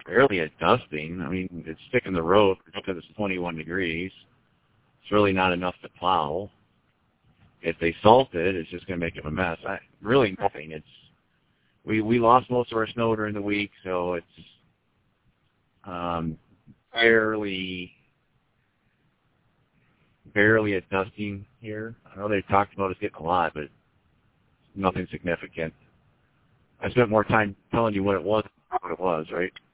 barely a dusting. I mean, it's sticking the road because it's 21 degrees. It's really not enough to plow. If they salt it, it's just going to make it a mess. Really nothing. We lost most of our snow during the week, so it's barely a dusting here. I know they talked about us getting a lot, but nothing significant. I spent more time telling you what it was than what it was, right?